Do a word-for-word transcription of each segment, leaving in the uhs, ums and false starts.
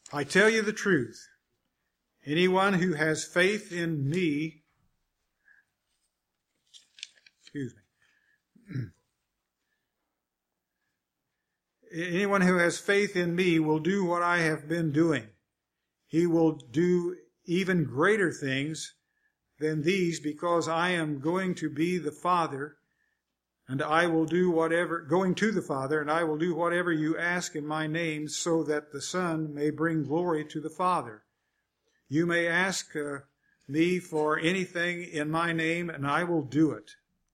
I tell you the truth. Anyone who has faith in me, excuse me, anyone who has faith in me will do what I have been doing. He will do even greater things than these, because I am going to be the Father, and I will do whatever, going to the Father, and I will do whatever you ask in my name, so that the Son may bring glory to the Father. You may ask uh, me for anything in my name, and I will do it.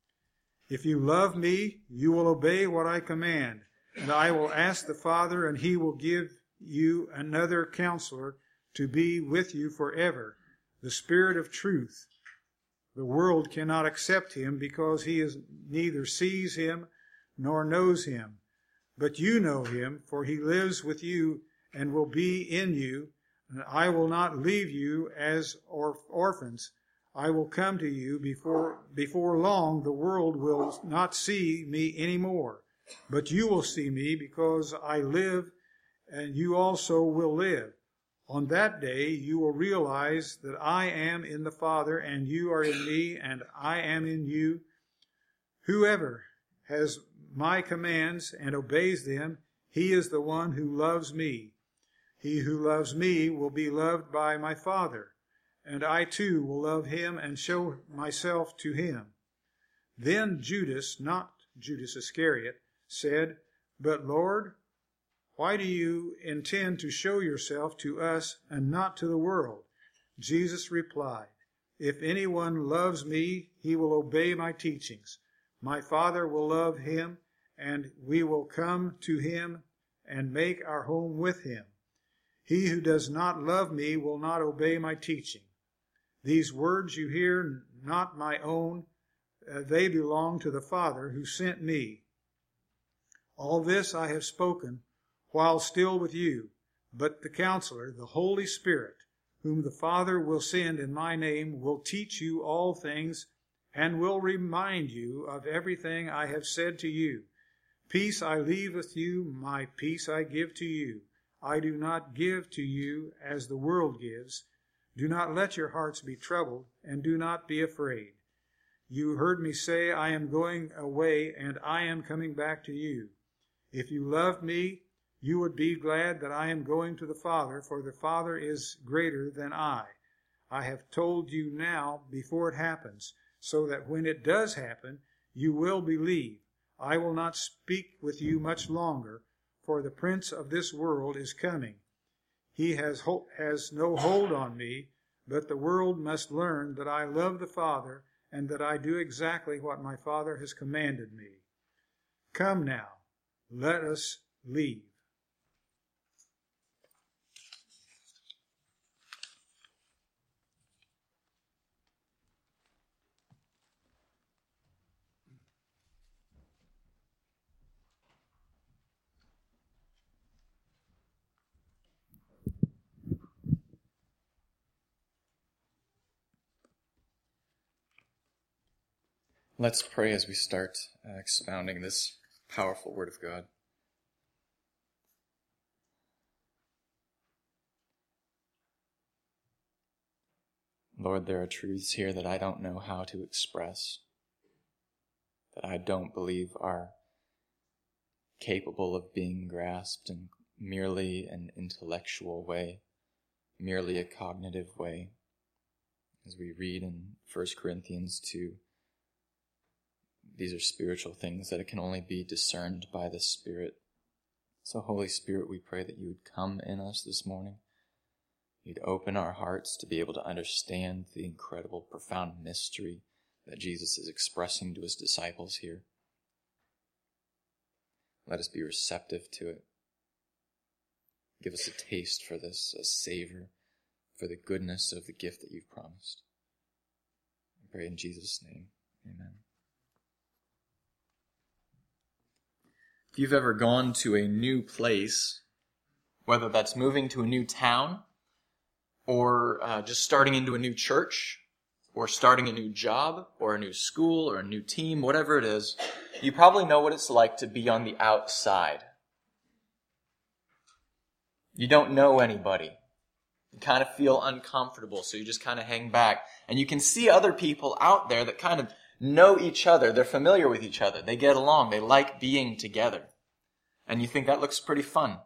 If you love me, you will obey what I command, and I will ask the Father, and he will give you another counselor to be with you forever, the Spirit of truth. The world cannot accept him, because he is neither sees him nor knows him. But you know him, for he lives with you and will be in you. And I will not leave you as or- orphans. I will come to you. Before, before long, the world will not see me anymore. But you will see me, because I live, and you also will live. On that day, you will realize that I am in the Father, and you are in me, and I am in you. Whoever has my commands and obeys them, he is the one who loves me. He who loves me will be loved by my Father, and I too will love him and show myself to him. Then Judas, not Judas Iscariot, said, But Lord, why do you intend to show yourself to us and not to the world? Jesus replied, If anyone loves me, he will obey my teachings. My Father will love him, and we will come to him and make our home with him. He who does not love me will not obey my teaching. These words you hear, not my own, uh, they belong to the Father who sent me. All this I have spoken while still with you, but the Counselor, the Holy Spirit, whom the Father will send in my name, will teach you all things and will remind you of everything I have said to you. Peace I leave with you, my peace I give to you. I do not give to you as the world gives. Do not let your hearts be troubled, and do not be afraid. You heard me say, I am going away, and I am coming back to you. If you loved me, you would be glad that I am going to the Father, for the Father is greater than I. I have told you now before it happens, so that when it does happen, you will believe. I will not speak with you much longer, for the prince of this world is coming. He has, ho- has no hold on me, but the world must learn that I love the Father and that I do exactly what my Father has commanded me. Come now, let us leave. Let's pray as we start uh, expounding this powerful Word of God. Lord, there are truths here that I don't know how to express, that I don't believe are capable of being grasped in merely an intellectual way, merely a cognitive way. As we read in First Corinthians two, these are spiritual things that it can only be discerned by the Spirit. So, Holy Spirit, we pray that you would come in us this morning. You'd open our hearts to be able to understand the incredible, profound mystery that Jesus is expressing to his disciples here. Let us be receptive to it. Give us a taste for this, a savor for the goodness of the gift that you've promised. I pray in Jesus' name. Amen. If you've ever gone to a new place, whether that's moving to a new town, or uh, just starting into a new church, or starting a new job, or a new school, or a new team, whatever it is, you probably know what it's like to be on the outside. You don't know anybody. You kind of feel uncomfortable, so you just kind of hang back. And you can see other people out there that kind of know each other. They're familiar with each other. They get along. They like being together. And you think that looks pretty fun.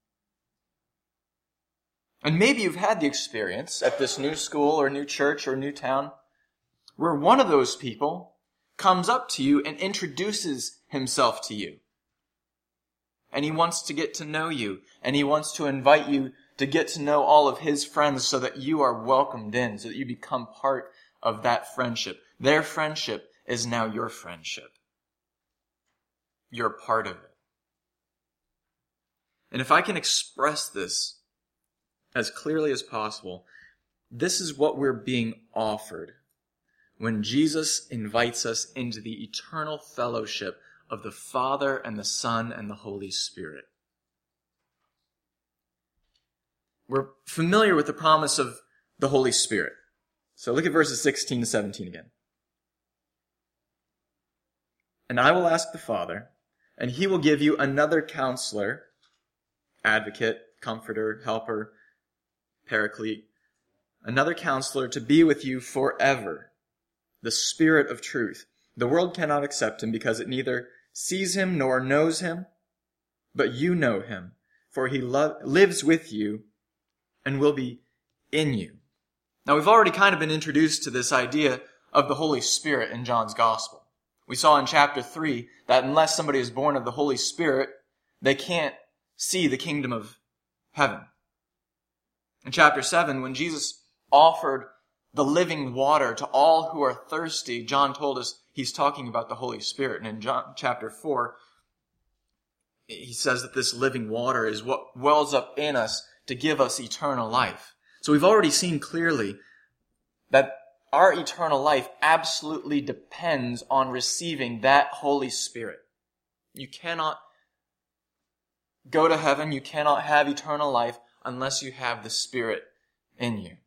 And maybe you've had the experience at this new school or new church or new town where one of those people comes up to you and introduces himself to you. And he wants to get to know you. And he wants to invite you to get to know all of his friends so that you are welcomed in, so that you become part of that friendship. Their friendship is now your friendship. You're part of it. And if I can express this as clearly as possible, this is what we're being offered when Jesus invites us into the eternal fellowship of the Father and the Son and the Holy Spirit. We're familiar with the promise of the Holy Spirit. So look at verses sixteen to seventeen again. And I will ask the Father, and he will give you another counselor, advocate, comforter, helper, paraclete, another counselor to be with you forever, the Spirit of truth. The world cannot accept him because it neither sees him nor knows him, but you know him, for he lo- lives with you and will be in you. Now, we've already kind of been introduced to this idea of the Holy Spirit in John's Gospel. We saw in chapter three that unless somebody is born of the Holy Spirit, they can't see the kingdom of heaven. In chapter seven, when Jesus offered the living water to all who are thirsty, John told us he's talking about the Holy Spirit. And in John chapter four, he says that this living water is what wells up in us to give us eternal life. So we've already seen clearly that our eternal life absolutely depends on receiving that Holy Spirit. You cannot go to heaven, you cannot have eternal life unless you have the Spirit in you.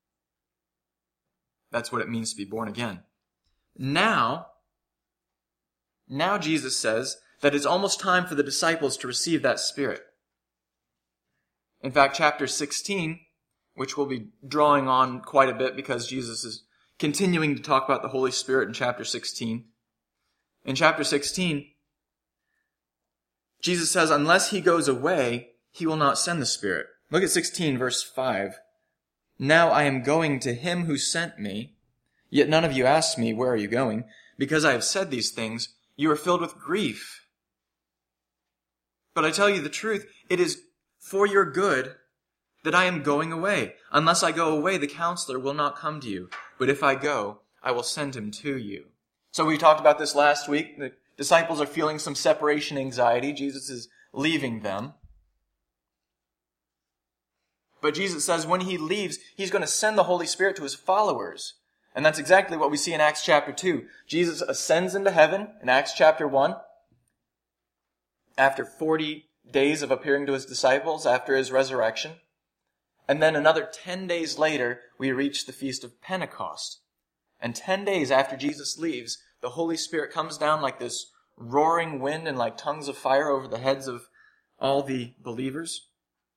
That's what it means to be born again. Now, now Jesus says that it's almost time for the disciples to receive that Spirit. In fact, chapter sixteen, which we'll be drawing on quite a bit because Jesus is continuing to talk about the Holy Spirit in chapter sixteen. In chapter sixteen, Jesus says, unless he goes away, he will not send the Spirit. Look at sixteen, verse five. Now I am going to him who sent me, yet none of you asked me, where are you going? Because I have said these things, you are filled with grief. But I tell you the truth, it is for your good that I am going away. Unless I go away, the counselor will not come to you. But if I go, I will send him to you. So we talked about this last week. The disciples are feeling some separation anxiety. Jesus is leaving them. But Jesus says when he leaves, he's going to send the Holy Spirit to his followers. And that's exactly what we see in Acts chapter two. Jesus ascends into heaven in Acts chapter one. After forty days of appearing to his disciples after his resurrection. And then another ten days later, we reach the Feast of Pentecost. And ten days after Jesus leaves, the Holy Spirit comes down like this roaring wind and like tongues of fire over the heads of all the believers.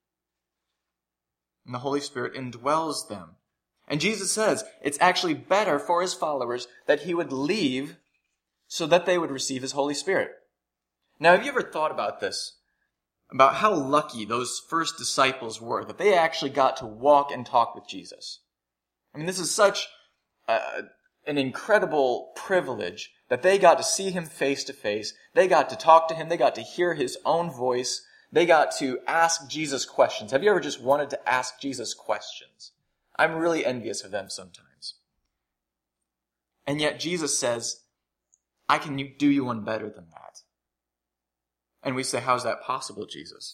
And the Holy Spirit indwells them. And Jesus says it's actually better for his followers that he would leave so that they would receive his Holy Spirit. Now, have you ever thought about this? About how lucky those first disciples were, that they actually got to walk and talk with Jesus. I mean, this is such uh, an incredible privilege that they got to see him face to face. They got to talk to him. They got to hear his own voice. They got to ask Jesus questions. Have you ever just wanted to ask Jesus questions? I'm really envious of them sometimes. And yet Jesus says, I can do you one better than that. And we say, how's that possible, Jesus?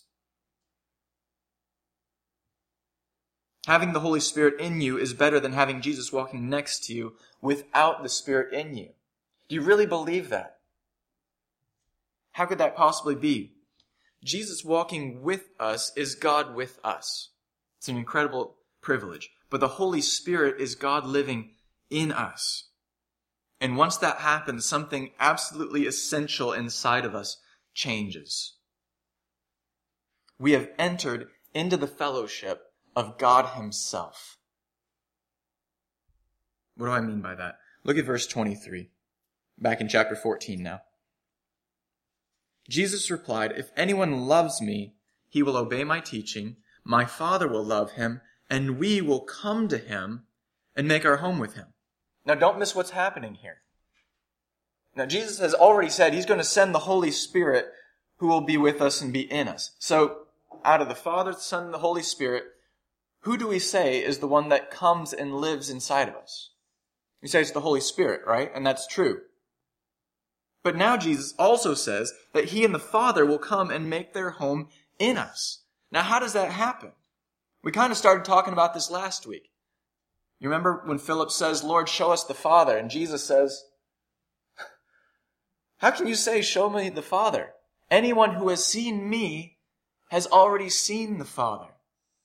Having the Holy Spirit in you is better than having Jesus walking next to you without the Spirit in you. Do you really believe that? How could that possibly be? Jesus walking with us is God with us. It's an incredible privilege. But the Holy Spirit is God living in us. And once that happens, something absolutely essential inside of us changes. We have entered into the fellowship of God himself. What do I mean by that? Look at verse twenty-three. Back in chapter fourteen now. Jesus replied, "If anyone loves me, he will obey my teaching. My Father will love him, and we will come to him and make our home with him." Now don't miss what's happening here. Now Jesus has already said he's going to send the Holy Spirit who will be with us and be in us. So out of the Father, the Son, and the Holy Spirit, who do we say is the one that comes and lives inside of us? We say it's the Holy Spirit, right? And that's true. But now Jesus also says that he and the Father will come and make their home in us. Now how does that happen? We kind of started talking about this last week. You remember when Philip says, "Lord, show us the Father," and Jesus says, "How can you say, 'Show me the Father'? Anyone who has seen me has already seen the Father.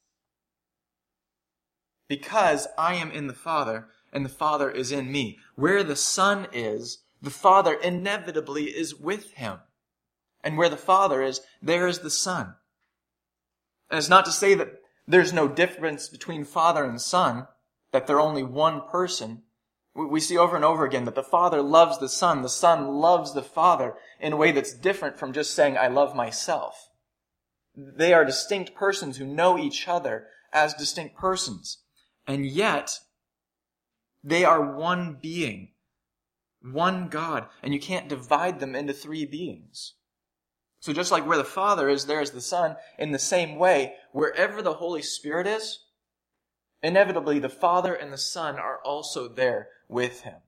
Because I am in the Father, and the Father is in me. Where the Son is, the Father inevitably is with him. And where the Father is, there is the Son." And it's not to say that there's no difference between Father and Son, that they're only one person. We see over and over again that the Father loves the Son, the Son loves the Father in a way that's different from just saying, "I love myself." They are distinct persons who know each other as distinct persons. And yet, they are one being, one God, and you can't divide them into three beings. So just like where the Father is, there is the Son. In the same way, wherever the Holy Spirit is, inevitably the Father and the Son are also there with him.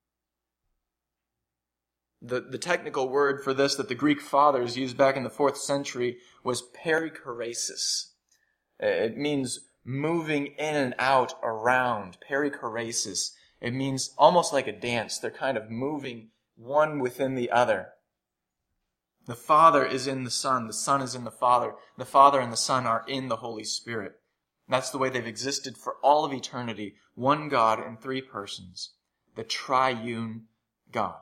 The, the technical word for this that the Greek fathers used back in the fourth century was perichoresis. It means moving in and out around, perichoresis. It means almost like a dance. They're kind of moving one within the other. The Father is in the Son. The Son is in the Father. The Father and the Son are in the Holy Spirit. That's the way they've existed for all of eternity. One God in three persons. The triune God.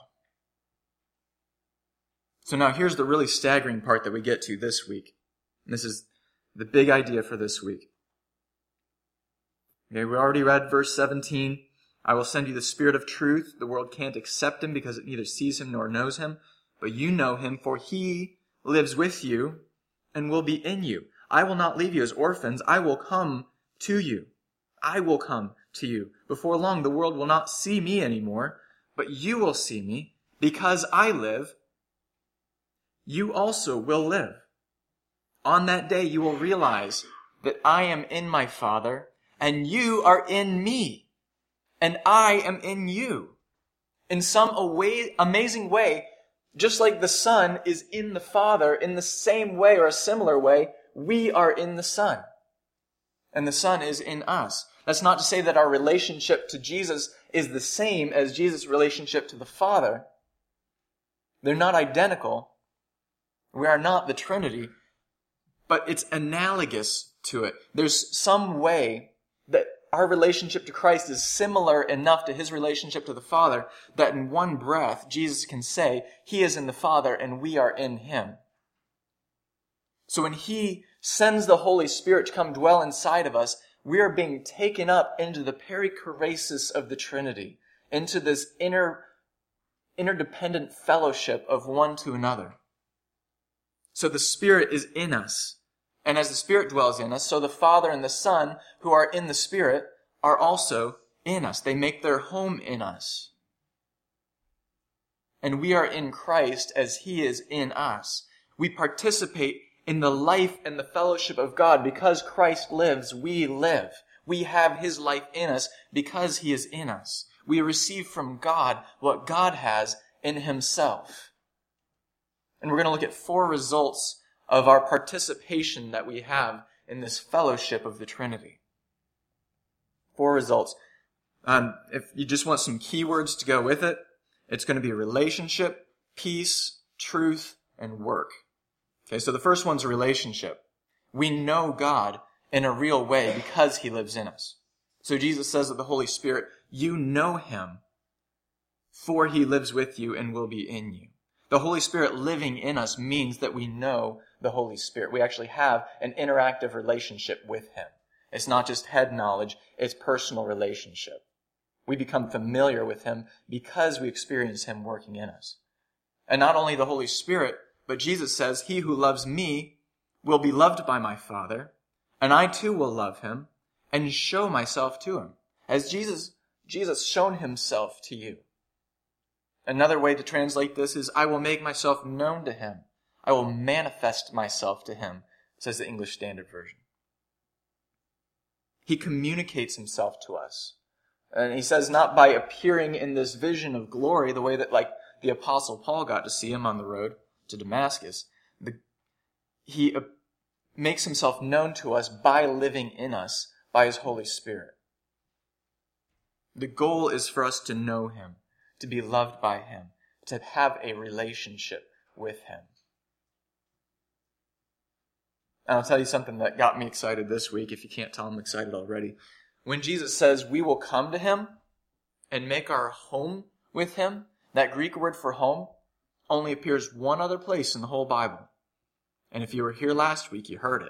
So now here's the really staggering part that we get to this week. And this is the big idea for this week. Okay, we already read verse seventeen. "I will send you the Spirit of truth. The world can't accept him because it neither sees him nor knows him. But you know him, for he lives with you and will be in you. I will not leave you as orphans. I will come to you. I will come to you. Before long, the world will not see me anymore, but you will see me. Because I live, you also will live. On that day, you will realize that I am in my Father, and you are in me, and I am in you." In some away, amazing way, just like the Son is in the Father, in the same way or a similar way, we are in the Son. And the Son is in us. That's not to say that our relationship to Jesus is the same as Jesus' relationship to the Father. They're not identical. We are not the Trinity. But it's analogous to it. There's some way that our relationship to Christ is similar enough to his relationship to the Father that in one breath, Jesus can say, he is in the Father and we are in him. So when he sends the Holy Spirit to come dwell inside of us, we are being taken up into the perichoresis of the Trinity, into this inner, interdependent fellowship of one to another. So the Spirit is in us. And as the Spirit dwells in us, so the Father and the Son, who are in the Spirit, are also in us. They make their home in us. And we are in Christ as he is in us. We participate in the life and the fellowship of God. Because Christ lives, we live. We have his life in us because he is in us. We receive from God what God has in himself. And we're going to look at four results of our participation that we have in this fellowship of the Trinity. Four results. Um, if you just want some keywords to go with it, it's going to be relationship, peace, truth, and work. Okay, so the first one's a relationship. We know God in a real way because he lives in us. So Jesus says of the Holy Spirit, you know him, for he lives with you and will be in you. The Holy Spirit living in us means that we know the Holy Spirit. We actually have an interactive relationship with him. It's not just head knowledge, it's personal relationship. We become familiar with him because we experience him working in us. And not only the Holy Spirit, but Jesus says, he who loves me will be loved by my Father, and I too will love him and show myself to him. As Jesus, Jesus shown himself to you. Another way to translate this is, I will make myself known to him. I will manifest myself to him, says the English Standard Version. He communicates himself to us. And he says not by appearing in this vision of glory, the way that like the Apostle Paul got to see him on the road to Damascus. The, he uh, makes himself known to us by living in us by his Holy Spirit. The goal is for us to know him, to be loved by him, to have a relationship with him. And I'll tell you something that got me excited this week, if you can't tell I'm excited already. When Jesus says we will come to him and make our home with him, that Greek word for home only appears one other place in the whole Bible. And if you were here last week, you heard it.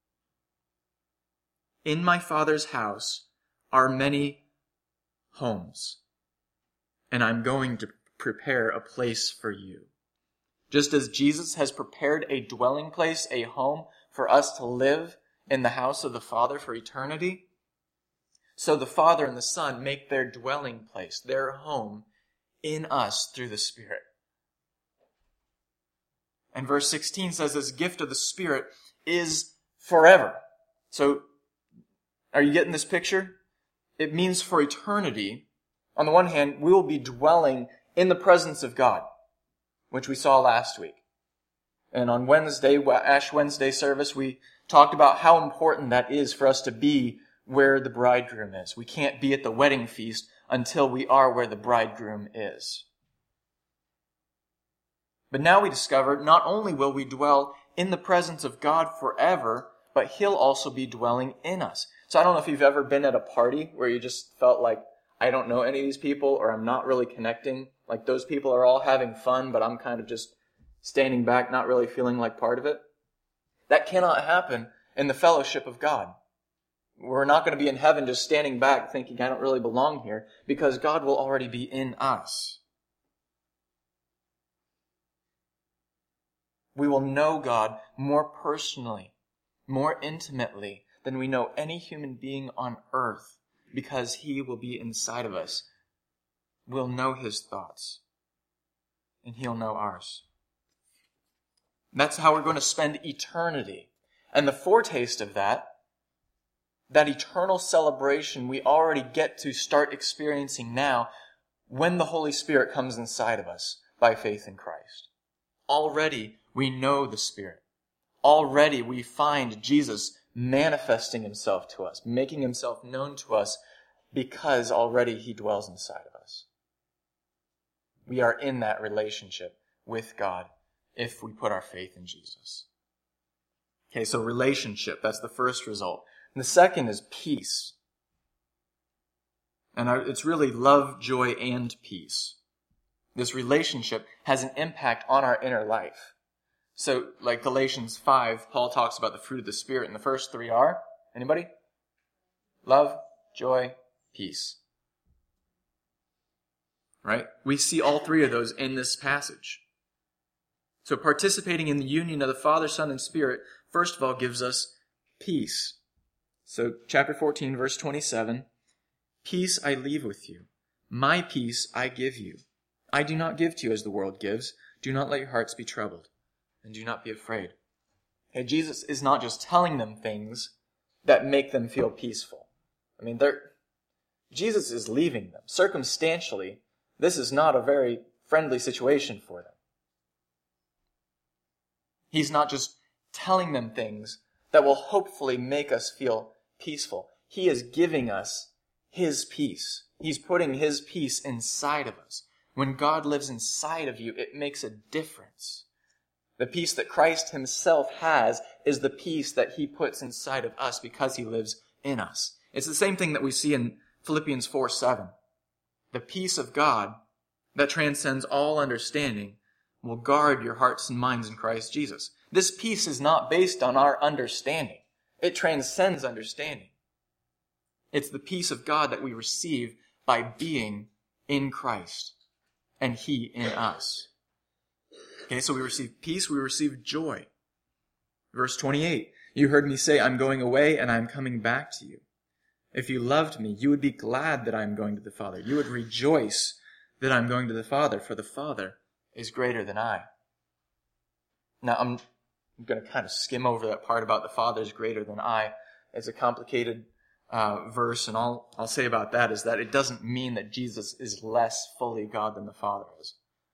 In my Father's house are many homes, and I'm going to prepare a place for you. Just as Jesus has prepared a dwelling place, a home for us to live in the house of the Father for eternity, so the Father and the Son make their dwelling place, their home, in us through the Spirit. And verse sixteen says this gift of the Spirit is forever. So, are you getting this picture? It means for eternity. On the one hand, we will be dwelling in the presence of God, which we saw last week. And on Wednesday, Ash Wednesday service, we talked about how important that is for us to be where the bridegroom is. We can't be at the wedding feast until we are where the bridegroom is. But now we discover not only will we dwell in the presence of God forever, but he'll also be dwelling in us. So I don't know if you've ever been at a party where you just felt like, I don't know any of these people, or I'm not really connecting. Like those people are all having fun, but I'm kind of just standing back, not really feeling like part of it. That cannot happen in the fellowship of God. We're not going to be in heaven just standing back thinking I don't really belong here, because God will already be in us. We will know God more personally, more intimately than we know any human being on earth, because he will be inside of us. We'll know his thoughts, and he'll know ours. That's how we're going to spend eternity. And the foretaste of that, that eternal celebration we already get to start experiencing now when the Holy Spirit comes inside of us by faith in Christ. Already we know the Spirit. Already we find Jesus manifesting himself to us, making himself known to us, because already he dwells inside of us. We are in that relationship with God if we put our faith in Jesus. Okay, so relationship, that's the first result. And the second is peace. And it's really love, joy, and peace. This relationship has an impact on our inner life. So, like Galatians five, Paul talks about the fruit of the Spirit, and the first three are, anybody? Love, joy, peace. Right? We see all three of those in this passage. So participating in the union of the Father, Son, and Spirit, first of all, gives us peace. So chapter fourteen, verse twenty-seven, peace I leave with you. My peace I give you. I do not give to you as the world gives. Do not let your hearts be troubled, and do not be afraid. Okay, Jesus is not just telling them things that make them feel peaceful. I mean, they're, Jesus is leaving them. Circumstantially, this is not a very friendly situation for them. He's not just telling them things that will hopefully make us feel peaceful. He is giving us his peace. He's putting his peace inside of us. When God lives inside of you, it makes a difference. The peace that Christ himself has is the peace that he puts inside of us because he lives in us. It's the same thing that we see in Philippians four seven. The peace of God that transcends all understanding will guard your hearts and minds in Christ Jesus. This peace is not based on our understanding. It transcends understanding. It's the peace of God that we receive by being in Christ and He in us. Okay, so we receive peace, we receive joy. Verse twenty-eight, you heard me say, I'm going away and I'm coming back to you. If you loved me, you would be glad that I'm going to the Father. You would rejoice that I'm going to the Father, for the Father is greater than I. Now, I'm going to kind of skim over that part about the Father is greater than I. It's a complicated uh, verse, and all I'll say about that is that it doesn't mean that Jesus is less fully God than the Father is.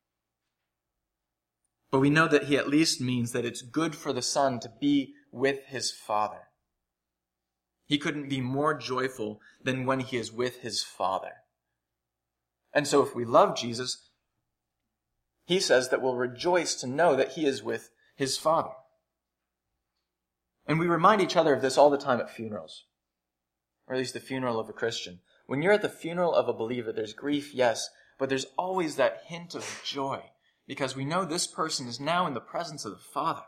But we know that he at least means that it's good for the Son to be with his Father. He couldn't be more joyful than when he is with his Father. And so if we love Jesus, he says that we'll rejoice to know that he is with his Father. And we remind each other of this all the time at funerals, or at least the funeral of a Christian. When you're at the funeral of a believer, there's grief, yes, but there's always that hint of joy, because we know this person is now in the presence of the Father.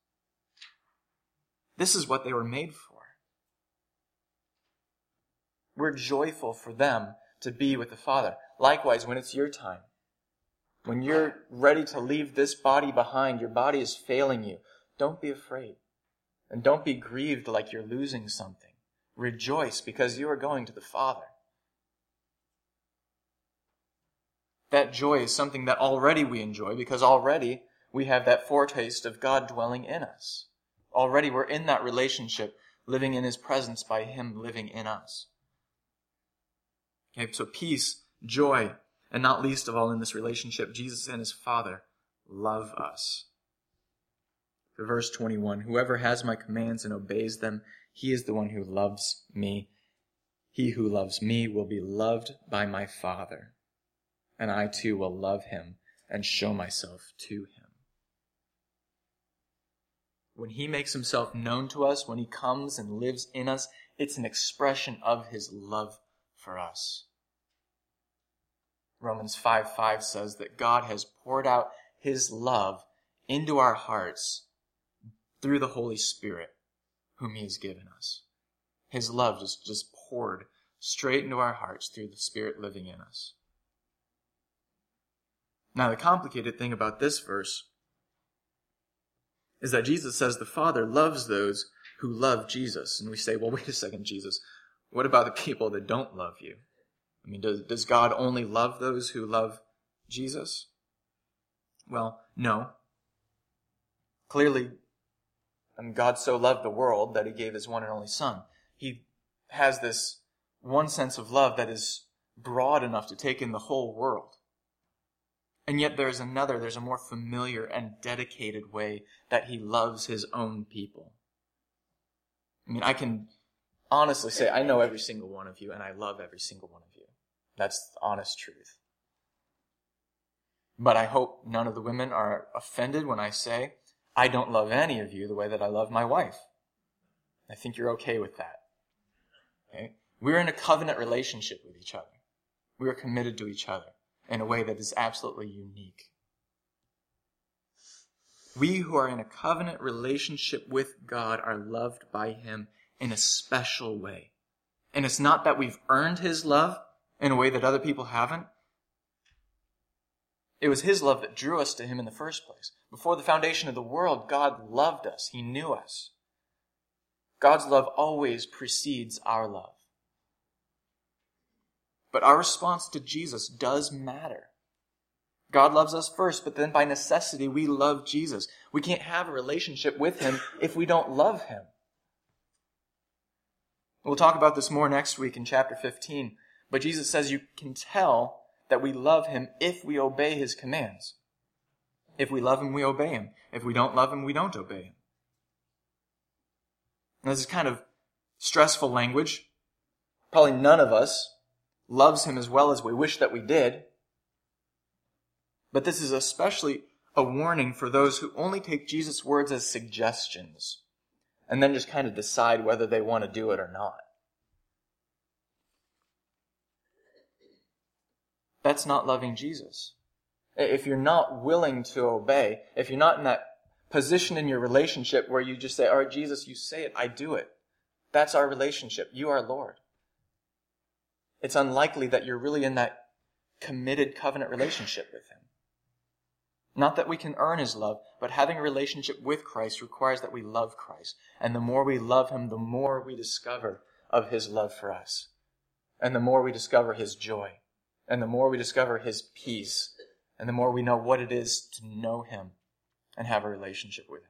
This is what they were made for. We're joyful for them to be with the Father. Likewise, when it's your time, when you're ready to leave this body behind, your body is failing you, don't be afraid. And don't be grieved like you're losing something. Rejoice because you are going to the Father. That joy is something that already we enjoy because already we have that foretaste of God dwelling in us. Already we're in that relationship, living in his presence by him living in us. Okay, so peace, joy, and not least of all in this relationship, Jesus and his Father love us. For verse twenty-one, whoever has my commands and obeys them, he is the one who loves me. He who loves me will be loved by my Father, and I too will love him and show myself to him. When he makes himself known to us, when he comes and lives in us, it's an expression of his love for us. Romans five five says that God has poured out his love into our hearts through the Holy Spirit, whom he has given us. His love is just poured straight into our hearts through the Spirit living in us. Now, the complicated thing about this verse is that Jesus says the Father loves those who love Jesus. And we say, well, wait a second, Jesus. What about the people that don't love you? I mean, does, does God only love those who love Jesus? Well, no. Clearly, and God so loved the world that he gave his one and only Son. He has this one sense of love that is broad enough to take in the whole world. And yet there's another, there's a more familiar and dedicated way that he loves his own people. I mean, I can honestly say I know every single one of you and I love every single one of you. That's the honest truth. But I hope none of the women are offended when I say I don't love any of you the way that I love my wife. I think you're okay with that. Okay? We're in a covenant relationship with each other. We are committed to each other in a way that is absolutely unique. We who are in a covenant relationship with God are loved by him in a special way. And it's not that we've earned his love in a way that other people haven't. It was his love that drew us to him in the first place. Before the foundation of the world, God loved us. He knew us. God's love always precedes our love. But our response to Jesus does matter. God loves us first, but then by necessity, we love Jesus. We can't have a relationship with him if we don't love him. We'll talk about this more next week in chapter fifteen. But Jesus says you can tell that we love him if we obey his commands. If we love him, we obey him. If we don't love him, we don't obey him. Now, this is kind of stressful language. Probably none of us loves him as well as we wish that we did. But this is especially a warning for those who only take Jesus' words as suggestions and then just kind of decide whether they want to do it or not. That's not loving Jesus. if you're not willing to obey, if you're not in that position in your relationship where you just say, all right, Jesus, you say it, I do it. That's our relationship. You are Lord. It's unlikely that you're really in that committed covenant relationship with him. Not that we can earn his love, but having a relationship with Christ requires that we love Christ. And the more we love him, the more we discover of his love for us. And the more we discover his joy. And the more we discover his peace. And the more we know what it is to know him and have a relationship with him.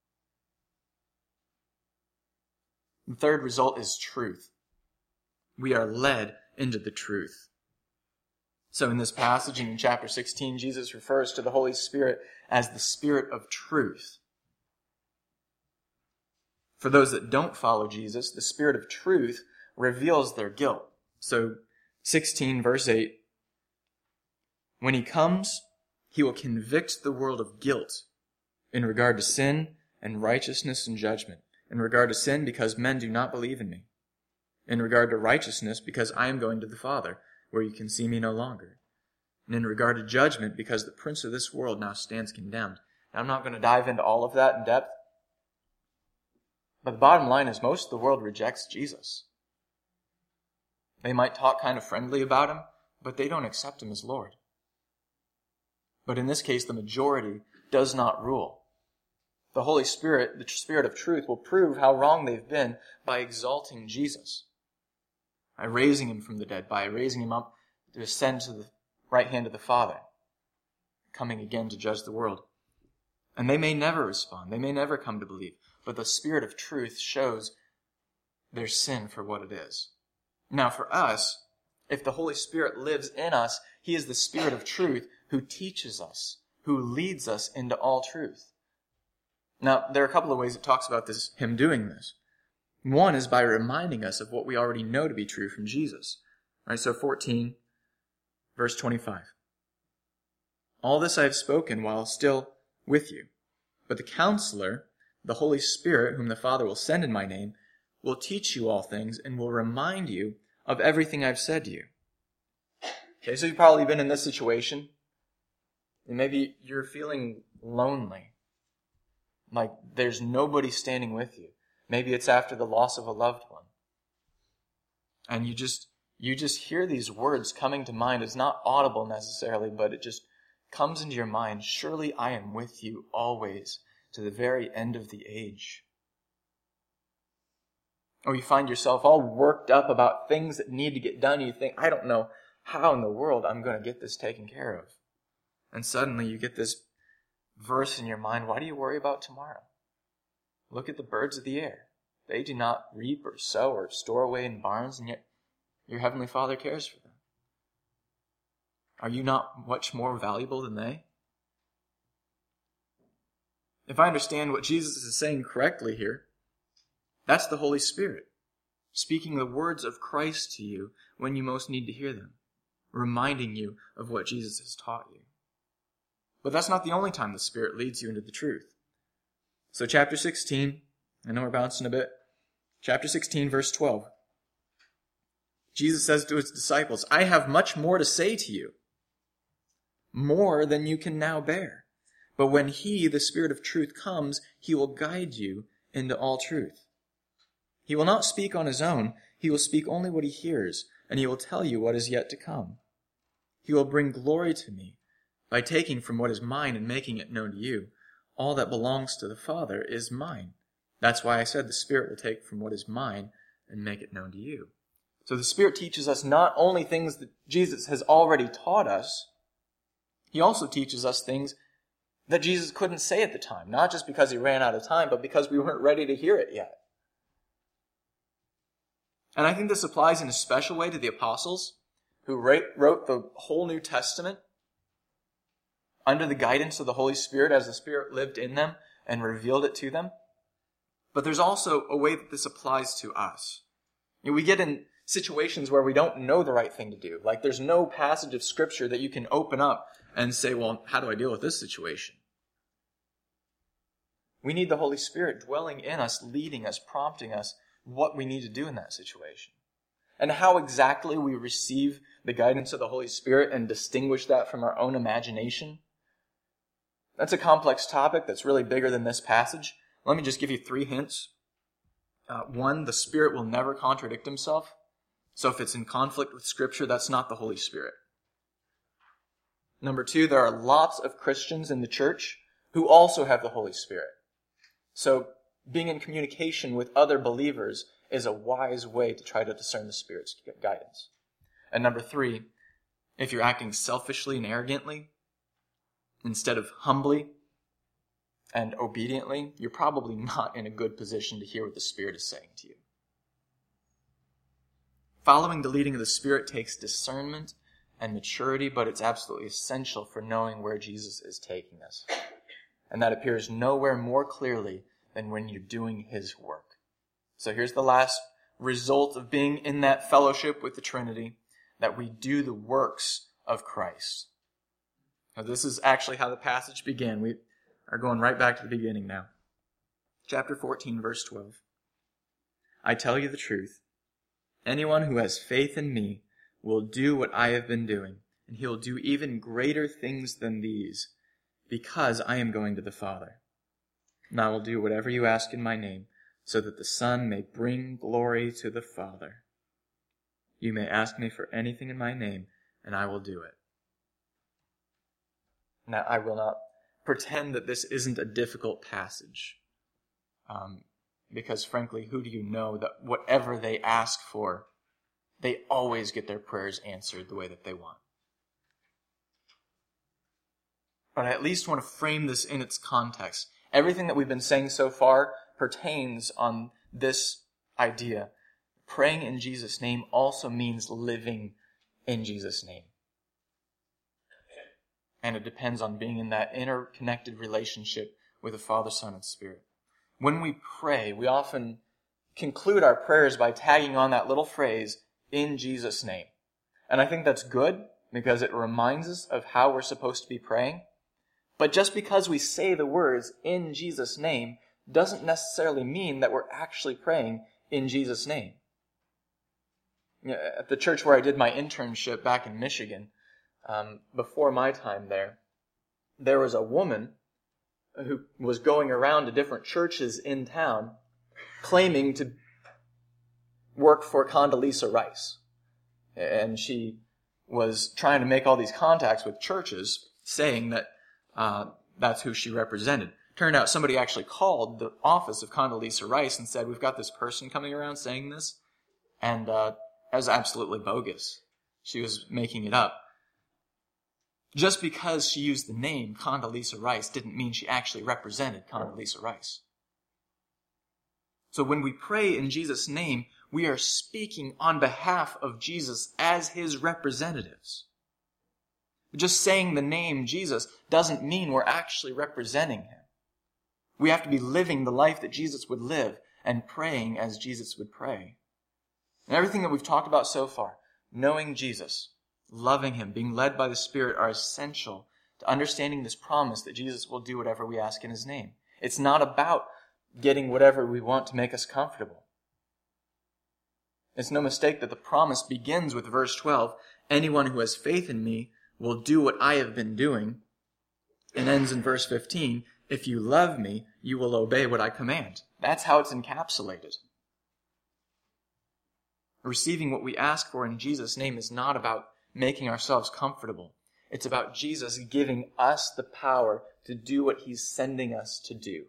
The third result is truth. We are led into the truth. So in this passage in chapter sixteen, Jesus refers to the Holy Spirit as the Spirit of truth. For those that don't follow Jesus, the Spirit of truth reveals their guilt. So sixteen verse eight, when he comes, he will convict the world of guilt in regard to sin and righteousness and judgment. In regard to sin, because men do not believe in me. In regard to righteousness, because I am going to the Father, where you can see me no longer. And in regard to judgment, because the prince of this world now stands condemned. Now, I'm not going to dive into all of that in depth. But the bottom line is most of the world rejects Jesus. They might talk kind of friendly about him, but they don't accept him as Lord. But in this case, the majority does not rule. The Holy Spirit, the Spirit of truth, will prove how wrong they've been by exalting Jesus. By raising him from the dead, by raising him up to ascend to the right hand of the Father, coming again to judge the world. And they may never respond. They may never come to believe. But the Spirit of truth shows their sin for what it is. Now for us, if the Holy Spirit lives in us, he is the Spirit of truth who teaches us, who leads us into all truth. Now, there are a couple of ways it talks about this, him doing this. One is by reminding us of what we already know to be true from Jesus. All right, so fourteen, verse twenty-five. All this I have spoken while still with you. But the Counselor, the Holy Spirit, whom the Father will send in my name, will teach you all things and will remind you of everything I've said to you. Okay, so you've probably been in this situation. And maybe you're feeling lonely. Like there's nobody standing with you. Maybe it's after the loss of a loved one. And you just you just hear these words coming to mind. It's not audible necessarily, but it just comes into your mind. Surely I am with you always to the very end of the age. Or you find yourself all worked up about things that need to get done. You think, I don't know how in the world I'm going to get this taken care of. And suddenly you get this verse in your mind, why do you worry about tomorrow? Look at the birds of the air. They do not reap or sow or store away in barns, and yet your heavenly Father cares for them. Are you not much more valuable than they? If I understand what Jesus is saying correctly here, that's the Holy Spirit speaking the words of Christ to you when you most need to hear them, reminding you of what Jesus has taught you. But that's not the only time the Spirit leads you into the truth. So chapter sixteen, I know we're bouncing a bit. Chapter sixteen, verse twelve. Jesus says to his disciples, I have much more to say to you, more than you can now bear. But when he, the Spirit of truth, comes, he will guide you into all truth. He will not speak on his own. He will speak only what he hears, and he will tell you what is yet to come. He will bring glory to me by taking from what is mine and making it known to you. All that belongs to the Father is mine. That's why I said the Spirit will take from what is mine and make it known to you. So the Spirit teaches us not only things that Jesus has already taught us, he also teaches us things that Jesus couldn't say at the time. Not just because he ran out of time, but because we weren't ready to hear it yet. And I think this applies in a special way to the apostles who wrote the whole New Testament under the guidance of the Holy Spirit as the Spirit lived in them and revealed it to them. But there's also a way that this applies to us. You know, we get in situations where we don't know the right thing to do. Like there's no passage of Scripture that you can open up and say, well, how do I deal with this situation? We need the Holy Spirit dwelling in us, leading us, prompting us what we need to do in that situation. And how exactly we receive the guidance of the Holy Spirit and distinguish that from our own imagination, that's a complex topic that's really bigger than this passage. Let me just give you three hints. Uh, one, the Spirit will never contradict himself. So if it's in conflict with Scripture, that's not the Holy Spirit. Number two, there are lots of Christians in the church who also have the Holy Spirit. So being in communication with other believers is a wise way to try to discern the Spirit's guidance. And number three, if you're acting selfishly and arrogantly, instead of humbly and obediently, you're probably not in a good position to hear what the Spirit is saying to you. Following the leading of the Spirit takes discernment and maturity, but it's absolutely essential for knowing where Jesus is taking us. And that appears nowhere more clearly than when you're doing his work. So here's the last result of being in that fellowship with the Trinity, that we do the works of Christ. Now, this is actually how the passage began. We are going right back to the beginning now. Chapter fourteen, verse twelve. I tell you the truth. Anyone who has faith in me will do what I have been doing, and he will do even greater things than these, because I am going to the Father. And I will do whatever you ask in my name, so that the Son may bring glory to the Father. You may ask me for anything in my name, and I will do it. Now, I will not pretend that this isn't a difficult passage. Um, because frankly, who do you know that whatever they ask for, they always get their prayers answered the way that they want? But I at least want to frame this in its context. Everything that we've been saying so far pertains on this idea. Praying in Jesus' name also means living in Jesus' name. And it depends on being in that interconnected relationship with the Father, Son, and Spirit. When we pray, we often conclude our prayers by tagging on that little phrase, in Jesus' name. And I think that's good because it reminds us of how we're supposed to be praying. But just because we say the words, in Jesus' name, doesn't necessarily mean that we're actually praying in Jesus' name. At the church where I did my internship back in Michigan, um, before my time there, there was a woman who was going around to different churches in town claiming to work for Condoleezza Rice. And she was trying to make all these contacts with churches saying that uh, that's who she represented. Turned out somebody actually called the office of Condoleezza Rice and said, we've got this person coming around saying this. And uh, that was absolutely bogus. She was making it up. Just because she used the name Condoleezza Rice didn't mean she actually represented Condoleezza Rice. So when we pray in Jesus' name, we are speaking on behalf of Jesus as his representatives. Just saying the name Jesus doesn't mean we're actually representing him. We have to be living the life that Jesus would live and praying as Jesus would pray. And everything that we've talked about so far, knowing Jesus, loving him, being led by the Spirit are essential to understanding this promise that Jesus will do whatever we ask in his name. It's not about getting whatever we want to make us comfortable. It's no mistake that the promise begins with verse twelve, anyone who has faith in me will do what I have been doing, and ends in verse fifteen, if you love me, you will obey what I command. That's how it's encapsulated. Receiving what we ask for in Jesus' name is not about making ourselves comfortable. It's about Jesus giving us the power to do what he's sending us to do.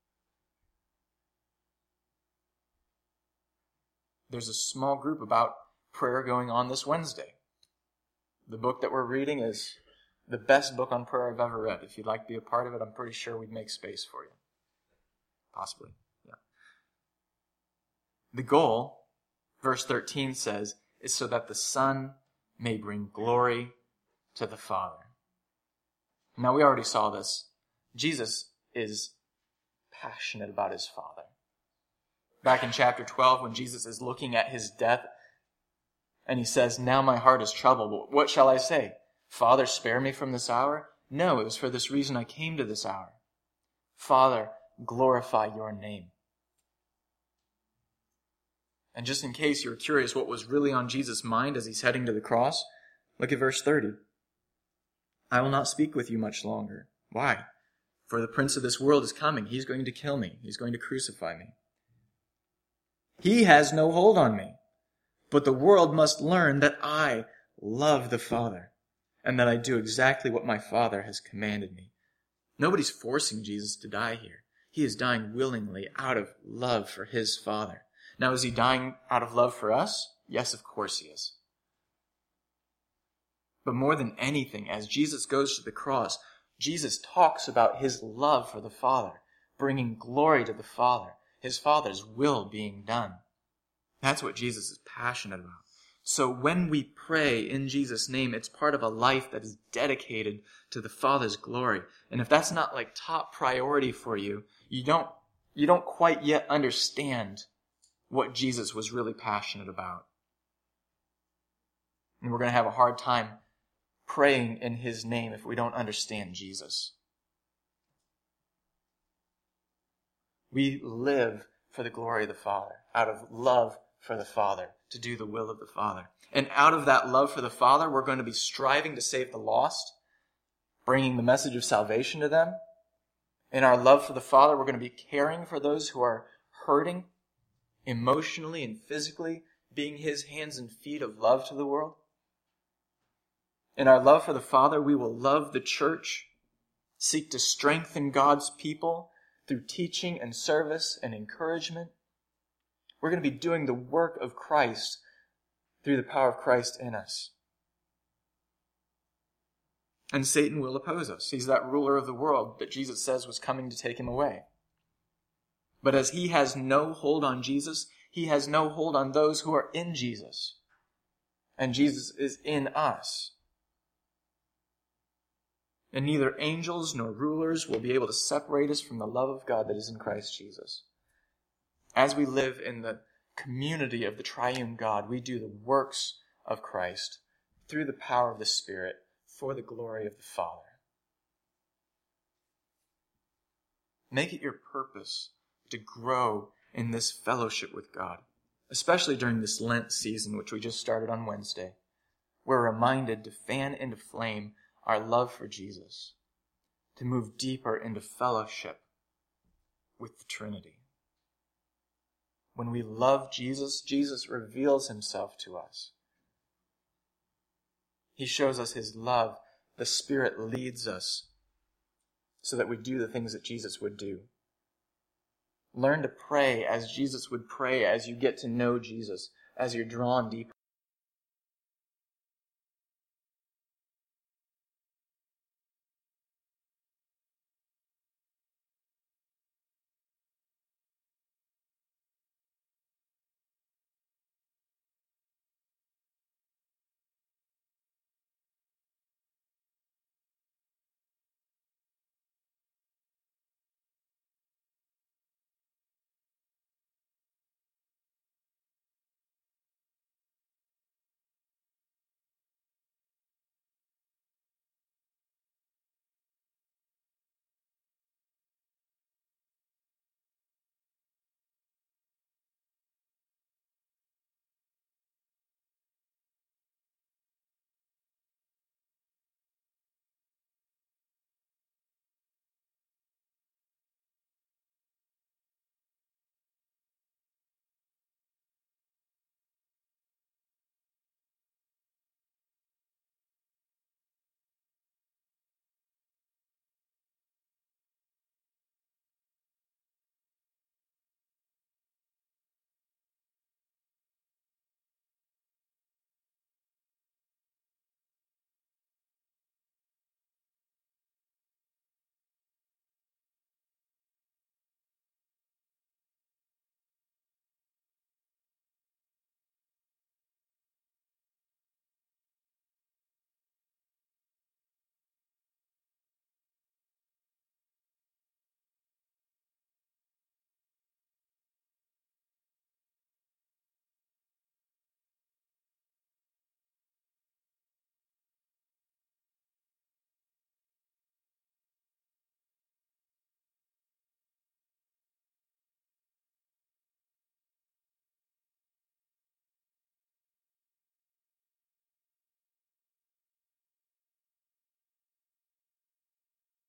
There's a small group about prayer going on this Wednesday. The book that we're reading is the best book on prayer I've ever read. If you'd like to be a part of it, I'm pretty sure we'd make space for you. Possibly, yeah. The goal, verse thirteen says, is so that the Son may bring glory to the Father. Now, we already saw this. Jesus is passionate about his Father. Back in chapter twelve, when Jesus is looking at his death, and he says, now my heart is troubled. What shall I say? Father, spare me from this hour? No, it was for this reason I came to this hour. Father, glorify your name. And just in case you were curious what was really on Jesus' mind as he's heading to the cross, look at verse thirty. I will not speak with you much longer. Why? For the prince of this world is coming. He's going to kill me. He's going to crucify me. He has no hold on me. But the world must learn that I love the Father and that I do exactly what my Father has commanded me. Nobody's forcing Jesus to die here. He is dying willingly out of love for his Father. Now, is he dying out of love for us? Yes, of course he is. But more than anything, as Jesus goes to the cross, Jesus talks about his love for the Father, bringing glory to the Father, his Father's will being done. That's what Jesus is passionate about. So when we pray in Jesus' name, it's part of a life that is dedicated to the Father's glory. And if that's not like top priority for you, you don't, you don't quite yet understand what Jesus was really passionate about. And we're going to have a hard time praying in his name if we don't understand Jesus. We live for the glory of the Father, out of love for the Father, to do the will of the Father. And out of that love for the Father, we're going to be striving to save the lost, bringing the message of salvation to them. In our love for the Father, we're going to be caring for those who are hurting emotionally and physically, being his hands and feet of love to the world. In our love for the Father, we will love the church, seek to strengthen God's people through teaching and service and encouragement. We're going to be doing the work of Christ through the power of Christ in us. And Satan will oppose us. He's that ruler of the world that Jesus says was coming to take him away. But as he has no hold on Jesus, he has no hold on those who are in Jesus. And Jesus is in us. And neither angels nor rulers will be able to separate us from the love of God that is in Christ Jesus. As we live in the community of the triune God, we do the works of Christ through the power of the Spirit for the glory of the Father. Make it your purpose to grow in this fellowship with God, especially during this Lent season, which we just started on Wednesday. We're reminded to fan into flame our love for Jesus, to move deeper into fellowship with the Trinity. When we love Jesus, Jesus reveals himself to us. He shows us his love. The Spirit leads us so that we do the things that Jesus would do. Learn to pray as Jesus would pray as you get to know Jesus, as you're drawn deeper